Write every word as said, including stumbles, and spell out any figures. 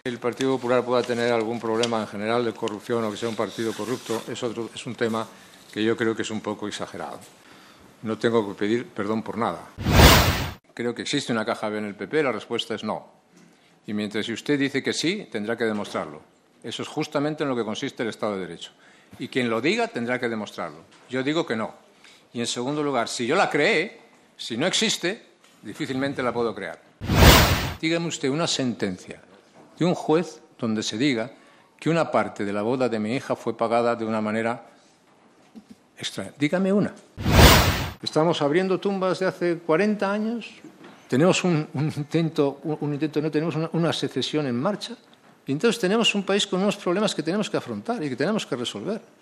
El Partido Popular pueda tener algún problema en general de corrupción o que sea un partido corrupto es, otro, es un tema que yo creo que es un poco exagerado. No tengo que pedir perdón por nada. Creo que existe una caja B en el P P, la respuesta es no. Y mientras usted dice que sí, tendrá que demostrarlo. Eso es justamente en lo que consiste el Estado de Derecho. Y quien lo diga tendrá que demostrarlo. Yo digo que no. Y en segundo lugar, si yo la creé, si no existe, difícilmente la puedo crear. Dígame usted una sentencia de un juez donde se diga que una parte de la boda de mi hija fue pagada de una manera extraña. Dígame una. Estamos abriendo tumbas de hace cuarenta años, tenemos un, un intento, un, un intento, no tenemos una, una secesión en marcha, y entonces tenemos un país con unos problemas que tenemos que afrontar y que tenemos que resolver.